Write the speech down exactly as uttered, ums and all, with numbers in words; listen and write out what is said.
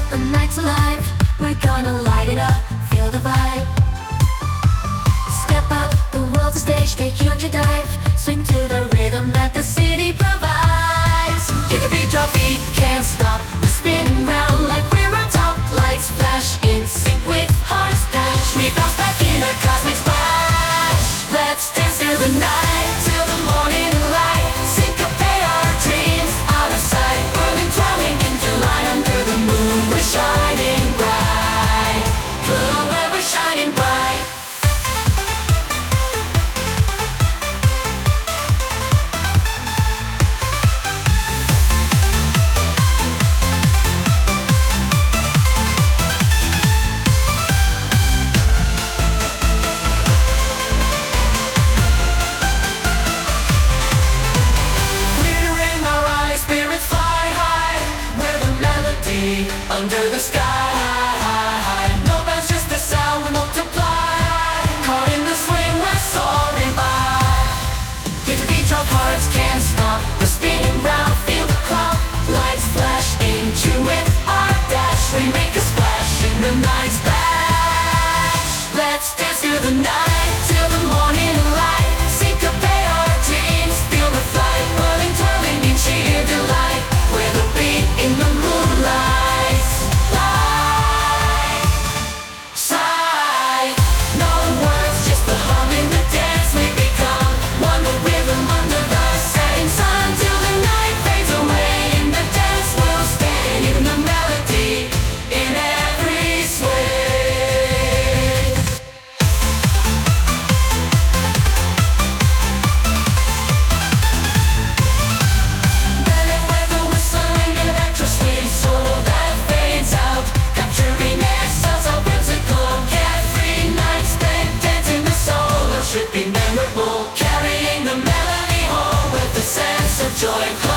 The night's alive, we're gonna light it up, feel the vibe. Step up, the world's a stage, take you on your dive. Swing to the rhythm that the city provides. Hit the beat, drop beat, can't stop. We're spinning round like we're on top. Lights flash in sync with hearts dash. We bounce back in a cosmic splash. Let's dance till the night, till the morning light. Syncopate our dreams, out of sight. Whirling, twirling into light under the moon. We're shining bright, glow, we're shining bright. Under the sky, no bounds, just the sound we multiply. Caught in the swing, we're soaring by. Hit the beat, drop hearts can't stop. We're spinning round, feel the clock. Lights flash into it, our dash. We make a splash in the night splash. Let's dance through the night, till the morning light. Syncopate our dreams, feel the flight. Whirling, twirling in sheer delight. We're the beat in the moonlight. Should be memorable, carrying the melody home with a sense of joy.